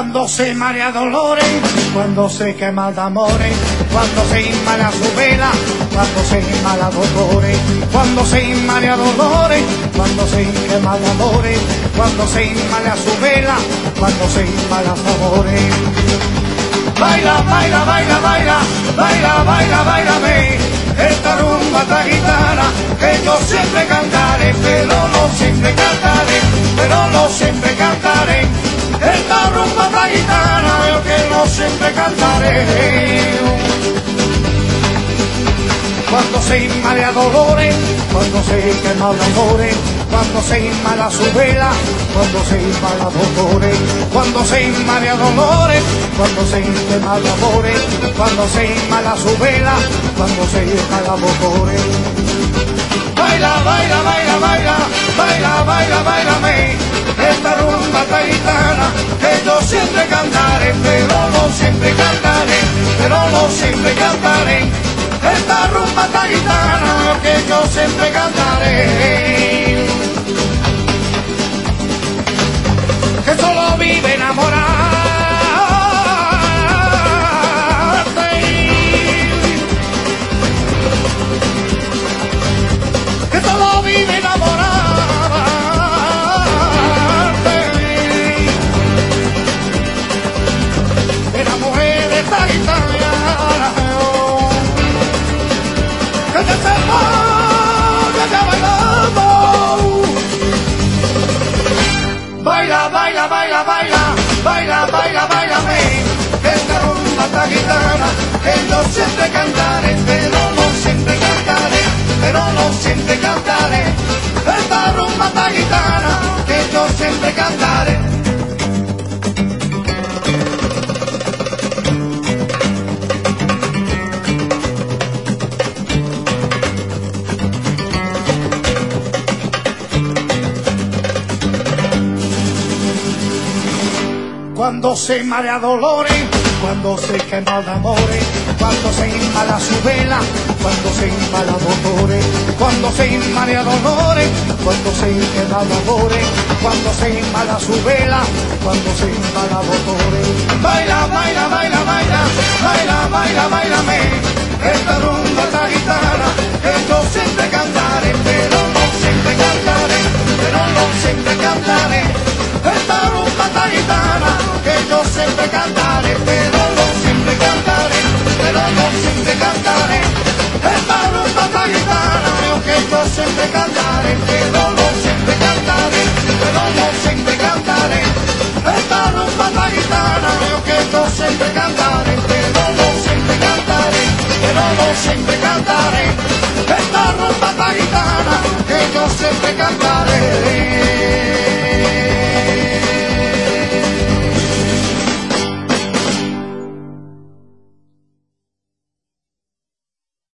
Cuando se marea dolores, cuando se quema de amores, cuando se inmala su vela, cuando se inmala dolores, cuando se inmala dolores, cuando se quema de amores, cuando se inmala su vela, cuando se inmala amores. Baila, baila, baila, baila, baila, baila, bailame, esta rumba taguitana que yo siempre cantaré, pero no siempre cantaré, pero no siempre cantaré. Esta rumba taguitana yo que no siempre cantaré. Cuando se inmala dolores, cuando se quema de amores, cuando se inmala su vela, cuando se inmala dolores, cuando se inmala dolores, cuando se quema de amores, cuando se inmala su vela, cuando se inmala dolores. Baila, baila, baila, baila, baila, baila, bailame, esta rumba taguitana que yo siempre cantaré, pero no siempre cantaré, pero no siempre cantaré. Esta rumba taguitana que yo siempre cantaré. Que solo vive enamorarte, que solo vive enamorarte de la mujer de taguitana. Baila, baila, baila, baila, baila, baila, bailame, esta rumba taguitana que yo siempre cantaré, pero no siempre cantaré, pero no siempre cantaré. Esta rumba taguitana que yo siempre cantaré. Cuando se marea dolores, cuando se quema de amores, cuando se inmala su vela, cuando se inmala dolores, cuando se inmala dolores, cuando se quema de amores, cuando se inmala su vela, cuando se inmala dolores. Baila, baila, baila, baila, baila, baila, bailame, esta rumba taguitana que yo siempre cantaré, pero no siempre cantaré, pero no siempre cantaré. Esta rumba taguitana que yo siempre cantaré, pero no siempre cantaré, pero no siempre cantaré. Esta rumba taguitana que yo siempre cantaré, pero no siempre cantaré, pero no siempre cantaré. Esta rumba taguitana que yo siempre cantaré, pero no siempre cantaré, pero no siempre cantaré. Esta rumba taguitana que yo siempre cantaré.